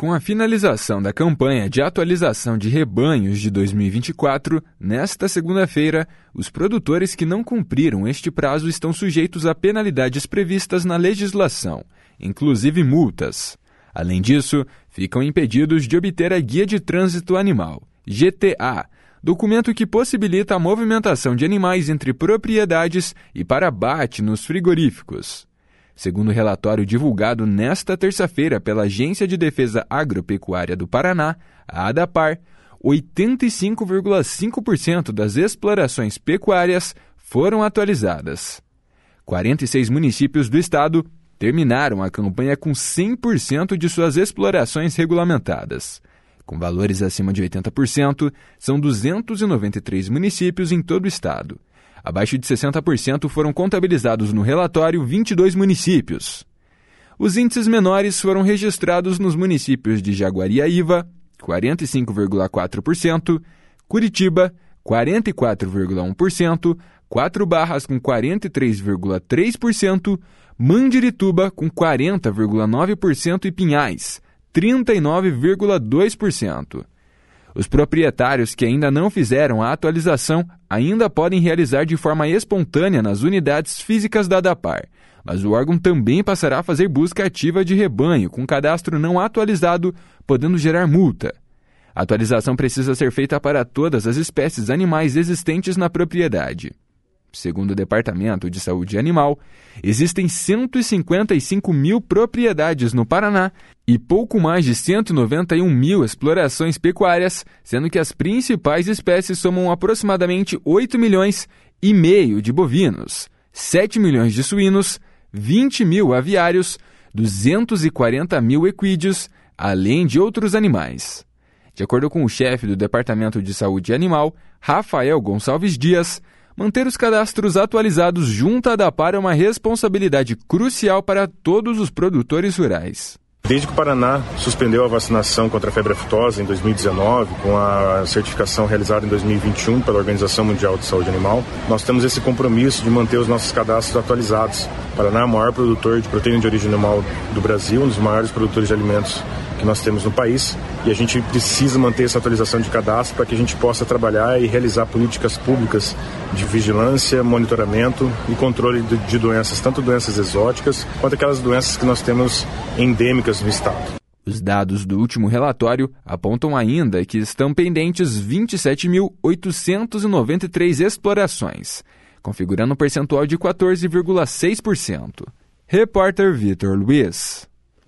com a finalização da campanha de atualização de rebanhos de 2024, nesta segunda-feira, os produtores que não cumpriram este prazo estão sujeitos a penalidades previstas na legislação, inclusive multas. Além disso, ficam impedidos de obter a Guia de Trânsito Animal, GTA, documento que possibilita a movimentação de animais entre propriedades e para abate nos frigoríficos. Segundo o relatório divulgado nesta terça-feira pela Agência de Defesa Agropecuária do Paraná, a ADAPAR, 85,5% das explorações pecuárias foram atualizadas. 46 municípios do estado terminaram a campanha com 100% de suas explorações regulamentadas. Com valores acima de 80%, são 293 municípios em todo o estado. Abaixo de 60% foram contabilizados no relatório 22 municípios. Os índices menores foram registrados nos municípios de Jaguariaíva, 45,4%, Curitiba, 44,1%, Quatro Barras com 43,3%, Mandirituba com 40,9% e Pinhais, 39,2%. Os proprietários que ainda não fizeram a atualização ainda podem realizar de forma espontânea nas unidades físicas da ADAPAR, mas o órgão também passará a fazer busca ativa de rebanho com cadastro não atualizado, podendo gerar multa. A atualização precisa ser feita para todas as espécies animais existentes na propriedade. Segundo o Departamento de Saúde Animal, existem 155 mil propriedades no Paraná e pouco mais de 191 mil explorações pecuárias, sendo que as principais espécies somam aproximadamente 8 milhões e meio de bovinos, 7 milhões de suínos, 20 mil aviários, 240 mil equídeos, além de outros animais. De acordo com o chefe do Departamento de Saúde Animal, Rafael Gonçalves Dias, manter os cadastros atualizados junto à ADAPAR é uma responsabilidade crucial para todos os produtores rurais. Desde que o Paraná suspendeu a vacinação contra a febre aftosa em 2019, com a certificação realizada em 2021 pela Organização Mundial de Saúde Animal, nós temos esse compromisso de manter os nossos cadastros atualizados. O Paraná é o maior produtor de proteína de origem animal do Brasil, um dos maiores produtores de alimentos que nós temos no país, e a gente precisa manter essa atualização de cadastro para que a gente possa trabalhar e realizar políticas públicas de vigilância, monitoramento e controle de doenças, tanto doenças exóticas quanto aquelas doenças que nós temos endêmicas no estado. Os dados do último relatório apontam ainda que estão pendentes 27.893 explorações, configurando um percentual de 14,6%. Repórter Vitor Luiz.